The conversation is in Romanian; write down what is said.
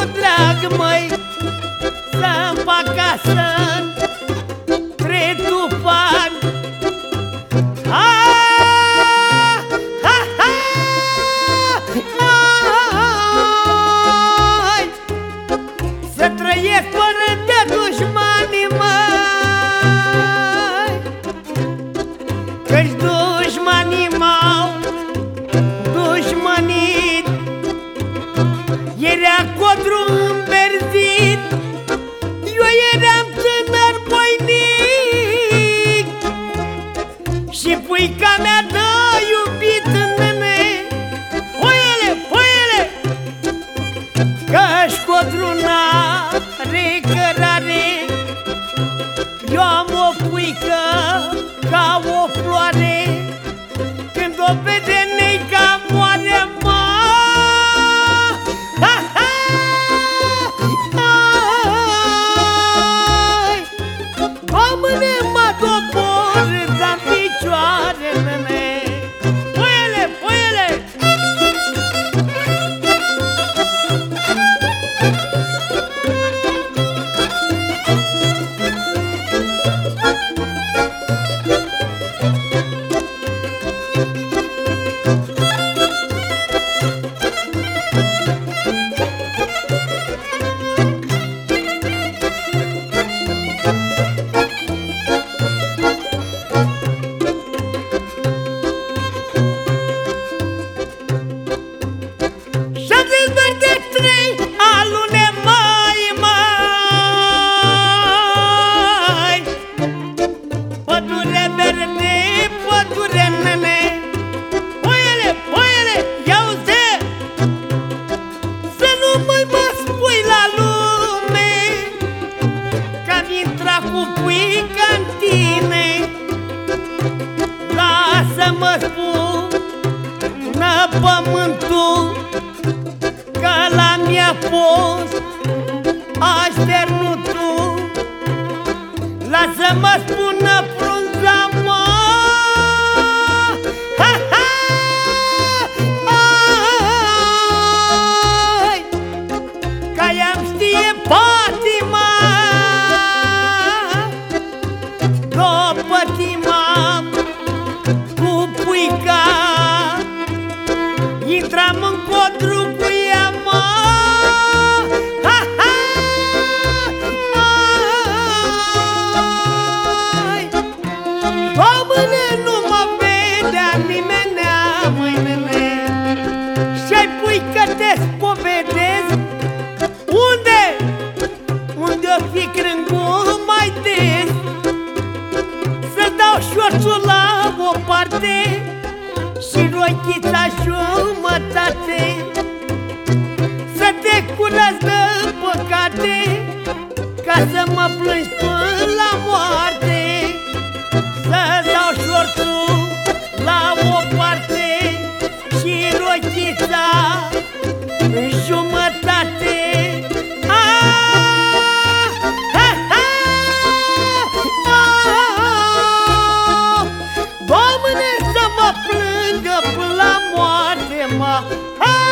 cu drag, măi, să-mi fac casă între tufani. Să trăiesc fără de dușmani, măi, căci dușmanii m-au dușmănit. Era codru înverzit, eu eram tânăr voinic, și puica mea dă iubit, nene. Puiele, puiele, că-și codru n-are cărare. Eu am o puică ca o floare, când o vede neica moare, mă. Doamne, mă dobor de-n picioare, nene. Puiele, puiele. Cu puica în tine, lasă-mă spună pământul că la mi-a fost așternutul. Lasă-mă spună frunza, mă, ca ea-mi știe patima. Pătimam cu puica, intram în codru cu ea, mă. Doamne, nu mă vedea nimenea, măi, nene. Și-ai puică te spovedezi. Unde? Unde-o fi crângul mai des? Șorțul la o parte și rochița jumătate, să te curăț de păcate, ca să mă plângi până la moarte. Să-ți dau șorțul la o parte și rochița în jumătate. Doamne, să mă plângă până la moarte, mă.